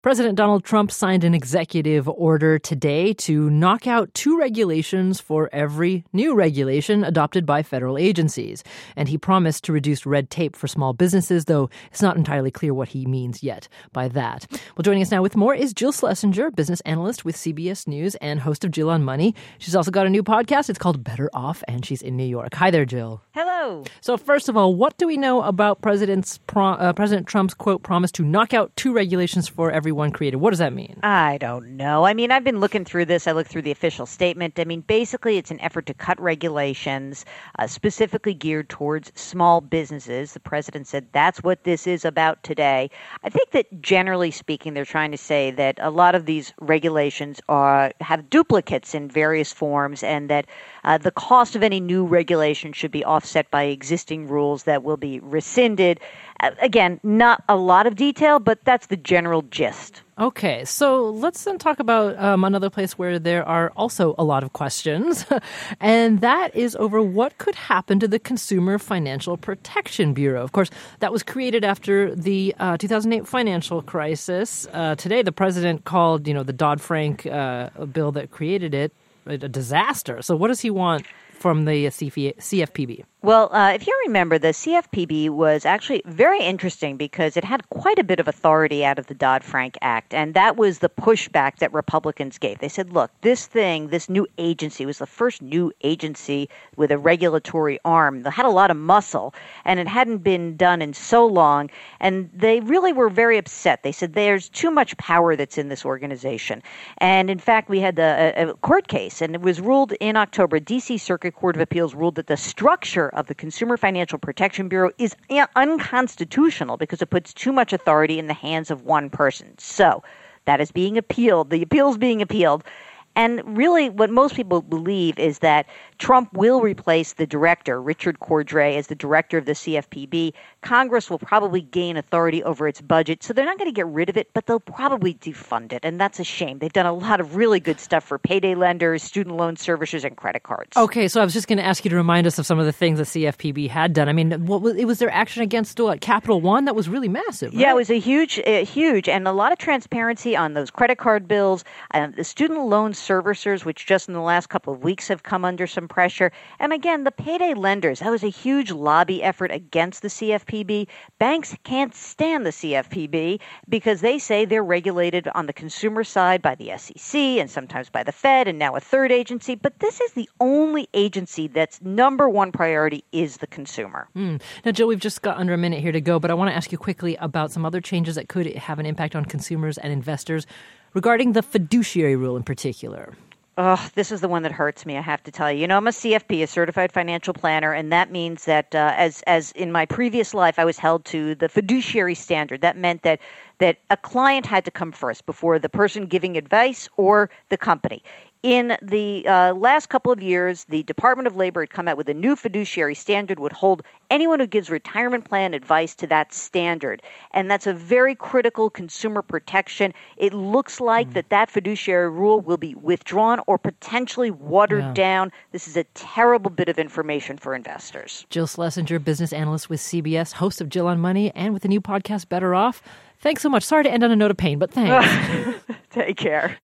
President Donald Trump signed an executive order today to knock out 2 regulations for every new regulation adopted by federal agencies. And he promised to reduce red tape for small businesses, though it's not entirely clear what he means yet by that. Well, joining us now with more is Jill Schlesinger, business analyst with CBS News and host of Jill on Money. She's also got a new podcast. It's called Better Off, and she's in New York. Hi there, Jill. Hello. So first of all, what do we know about President Trump's, quote, promise to knock out 2 regulations for everyone created? What does that mean? I don't know. I mean, I've been looking through this. I looked through the official statement. I mean, basically, it's an effort to cut regulations specifically geared towards small businesses. The president said that's what this is about today. I think that generally speaking, they're trying to say that a lot of these regulations have duplicates in various forms, and that the cost of any new regulation should be offset by existing rules that will be rescinded. Again, not a lot of detail, but that's the general gist. Okay, so let's then talk about another place where there are also a lot of questions, and that is over what could happen to the Consumer Financial Protection Bureau. Of course, that was created after the 2008 financial crisis. Today, the president called, the Dodd-Frank bill that created it a disaster. So what does he want from the CFPB? Well, if you remember, the CFPB was actually very interesting because it had quite a bit of authority out of the Dodd-Frank Act, and that was the pushback that Republicans gave. They said, look, this new agency was the first new agency with a regulatory arm that had a lot of muscle, and it hadn't been done in so long, and they really were very upset. They said there's too much power that's in this organization. And in fact, we had a court case, and it was ruled in October. D.C. Circuit Court of Appeals ruled that the structure of the Consumer Financial Protection Bureau is unconstitutional because it puts too much authority in the hands of one person. So that is being appealed. The appeal is being appealed. And really what most people believe is that Trump will replace the director, Richard Cordray, as the director of the CFPB. Congress will probably gain authority over its budget, so they're not going to get rid of it, but they'll probably defund it, and that's a shame. They've done a lot of really good stuff for payday lenders, student loan servicers, and credit cards. Okay, so I was just going to ask you to remind us of some of the things the CFPB had done. I mean, it was their action against Capital One that was really massive, right? Yeah, it was a huge, and a lot of transparency on those credit card bills, the student loan servicers, which just in the last couple of weeks have come under some pressure. And again, the payday lenders, that was a huge lobby effort against the CFPB. Banks can't stand the CFPB because they say they're regulated on the consumer side by the SEC and sometimes by the Fed and now a third agency. But this is the only agency that's number one priority is the consumer. Now, Jill, we've just got under a minute here to go, but I want to ask you quickly about some other changes that could have an impact on consumers and investors regarding the fiduciary rule in particular. Oh, this is the one that hurts me, I have to tell you. I'm a CFP, a certified financial planner, and that means that as in my previous life, I was held to the fiduciary standard. That meant that a client had to come first before the person giving advice or the company. In the last couple of years, the Department of Labor had come out with a new fiduciary standard, would hold anyone who gives retirement plan advice to that standard. And that's a very critical consumer protection. It looks like that fiduciary rule will be withdrawn or potentially watered down. This is a terrible bit of information for investors. Jill Schlesinger, business analyst with CBS, host of Jill on Money, and with the new podcast, Better Off. Thanks so much. Sorry to end on a note of pain, but thanks. Take care.